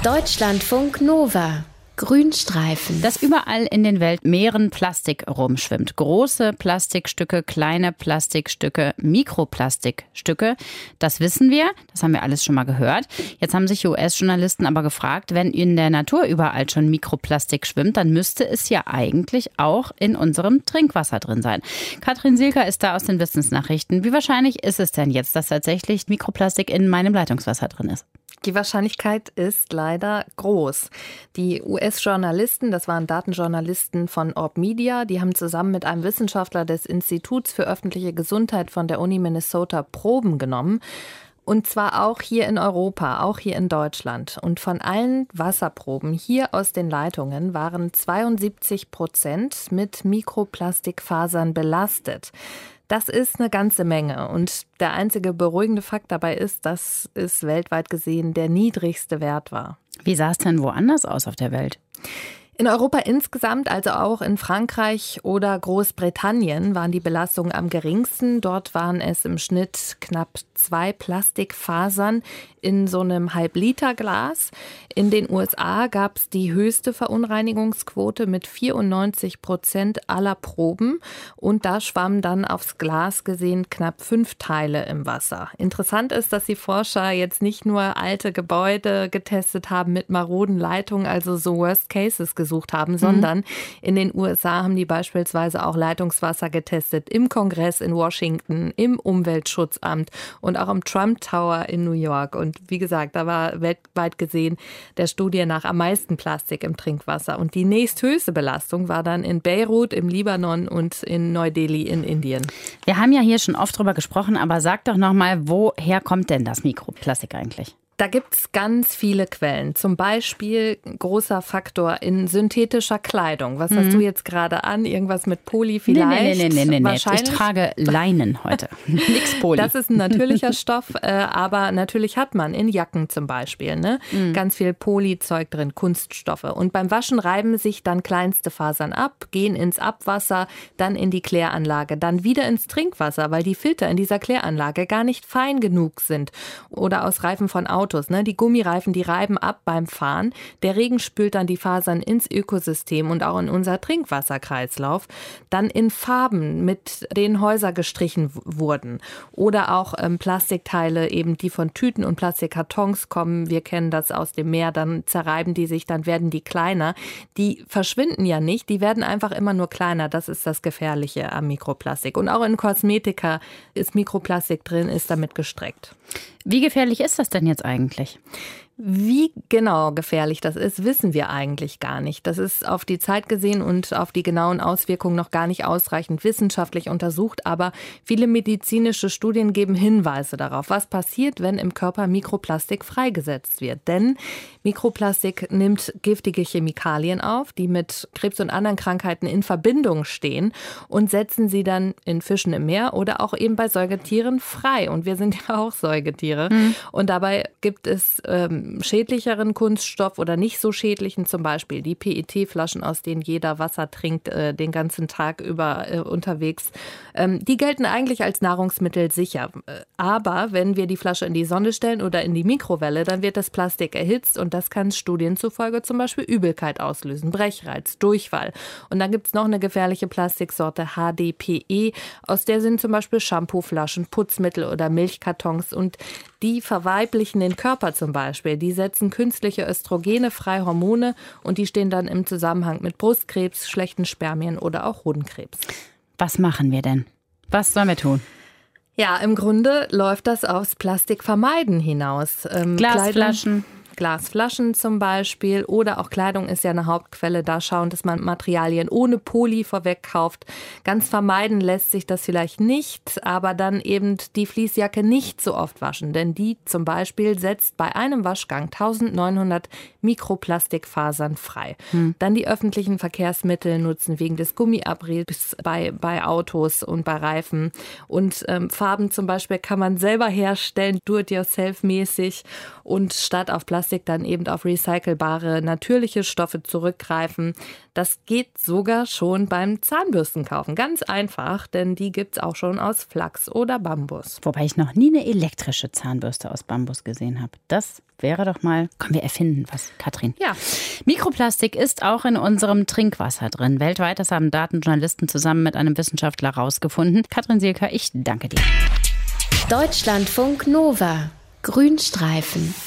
Deutschlandfunk Nova. Grünstreifen. Dass überall in den Weltmeeren Plastik rumschwimmt. Große Plastikstücke, kleine Plastikstücke, Mikroplastikstücke. Das wissen wir. Das haben wir alles schon mal gehört. Jetzt haben sich US-Journalisten aber gefragt, wenn in der Natur überall schon Mikroplastik schwimmt, dann müsste es ja eigentlich auch in unserem Trinkwasser drin sein. Katrin Sielker ist da aus den Wissensnachrichten. Wie wahrscheinlich ist es denn jetzt, dass tatsächlich Mikroplastik in meinem Leitungswasser drin ist? Die Wahrscheinlichkeit ist leider groß. Die US-Journalisten, das waren Datenjournalisten von Orb Media, die haben zusammen mit einem Wissenschaftler des Instituts für öffentliche Gesundheit von der Uni Minnesota Proben genommen. Und zwar auch hier in Europa, auch hier in Deutschland. Und von allen Wasserproben hier aus den Leitungen waren 72% mit Mikroplastikfasern belastet. Das ist eine ganze Menge. Und der einzige beruhigende Fakt dabei ist, dass es weltweit gesehen der niedrigste Wert war. Wie sah es denn woanders aus auf der Welt? In Europa insgesamt, also auch in Frankreich oder Großbritannien, waren die Belastungen am geringsten. Dort waren es im Schnitt knapp 2 Plastikfasern in so einem Halb-Liter-Glas. In den USA gab es die höchste Verunreinigungsquote mit 94% aller Proben. Und da schwammen dann aufs Glas gesehen knapp 5 Teile im Wasser. Interessant ist, dass die Forscher jetzt nicht nur alte Gebäude getestet haben mit maroden Leitungen, also so Worst Cases gesucht haben, sondern in den USA haben die beispielsweise auch Leitungswasser getestet im Kongress in Washington, im Umweltschutzamt und auch im Trump Tower in New York. Und wie gesagt, da war weltweit gesehen der Studie nach am meisten Plastik im Trinkwasser. Und die nächsthöchste Belastung war dann in Beirut, im Libanon und in Neu-Delhi in Indien. Wir haben ja hier schon oft drüber gesprochen, aber sag doch nochmal, woher kommt denn das Mikroplastik eigentlich? Da gibt's ganz viele Quellen. Zum Beispiel großer Faktor in synthetischer Kleidung. Was hast du jetzt gerade an? Irgendwas mit Poly vielleicht? Nee. Ich trage Leinen heute. Nix Poly. Das ist ein natürlicher Stoff, aber natürlich hat man in Jacken zum Beispiel ganz viel Polyzeug drin, Kunststoffe. Und beim Waschen reiben sich dann kleinste Fasern ab, gehen ins Abwasser, dann in die Kläranlage, dann wieder ins Trinkwasser, weil die Filter in dieser Kläranlage gar nicht fein genug sind. Oder aus Reifen von Autos. Die Gummireifen, die reiben ab beim Fahren. Der Regen spült dann die Fasern ins Ökosystem und auch in unser Trinkwasserkreislauf. Dann in Farben, mit denen Häuser gestrichen wurden. Oder auch Plastikteile, eben die von Tüten und Plastikkartons kommen. Wir kennen das aus dem Meer. Dann zerreiben die sich, dann werden die kleiner. Die verschwinden ja nicht, die werden einfach immer nur kleiner. Das ist das Gefährliche am Mikroplastik. Und auch in Kosmetika ist Mikroplastik drin, ist damit gestreckt. Wie gefährlich ist das denn jetzt eigentlich? Wie genau gefährlich das ist, wissen wir eigentlich gar nicht. Das ist auf die Zeit gesehen und auf die genauen Auswirkungen noch gar nicht ausreichend wissenschaftlich untersucht. Aber viele medizinische Studien geben Hinweise darauf, was passiert, wenn im Körper Mikroplastik freigesetzt wird. Denn Mikroplastik nimmt giftige Chemikalien auf, die mit Krebs und anderen Krankheiten in Verbindung stehen und setzen sie dann in Fischen im Meer oder auch eben bei Säugetieren frei. Und wir sind ja auch Säugetiere. Und dabei gibt es schädlicheren Kunststoff oder nicht so schädlichen, zum Beispiel die PET-Flaschen, aus denen jeder Wasser trinkt, den ganzen Tag über unterwegs. Die gelten eigentlich als Nahrungsmittel sicher. Aber wenn wir die Flasche in die Sonne stellen oder in die Mikrowelle, dann wird das Plastik erhitzt und das kann Studien zufolge zum Beispiel Übelkeit auslösen, Brechreiz, Durchfall. Und dann gibt es noch eine gefährliche Plastiksorte HDPE, aus der sind zum Beispiel Shampooflaschen, Putzmittel oder Milchkartons und die verweiblichen den Körper zum Beispiel. Die setzen künstliche Östrogene frei, Hormone, und die stehen dann im Zusammenhang mit Brustkrebs, schlechten Spermien oder auch Hodenkrebs. Was machen wir denn? Was sollen wir tun? Ja, im Grunde läuft das aufs Plastikvermeiden hinaus. Glasflaschen zum Beispiel oder auch Kleidung ist ja eine Hauptquelle. Da schauen, dass man Materialien ohne Poly vorweg kauft. Ganz vermeiden lässt sich das vielleicht nicht, aber dann eben die Fließjacke nicht so oft waschen. Denn die zum Beispiel setzt bei einem Waschgang 1900 Mikroplastikfasern frei. Dann die öffentlichen Verkehrsmittel nutzen wegen des Gummiabriebs bei Autos und bei Reifen. Und Farben zum Beispiel kann man selber herstellen, do-it-yourself-mäßig. Und statt auf Plastik Mikroplastik dann eben auf recycelbare, natürliche Stoffe zurückgreifen. Das geht sogar schon beim Zahnbürstenkaufen. Ganz einfach, denn die gibt's auch schon aus Flachs oder Bambus. Wobei ich noch nie eine elektrische Zahnbürste aus Bambus gesehen habe. Das wäre doch mal, können wir erfinden, was, Katrin? Ja. Mikroplastik ist auch in unserem Trinkwasser drin. Weltweit, das haben Datenjournalisten zusammen mit einem Wissenschaftler rausgefunden. Katrin Sielker, ich danke dir. Deutschlandfunk Nova. Grünstreifen.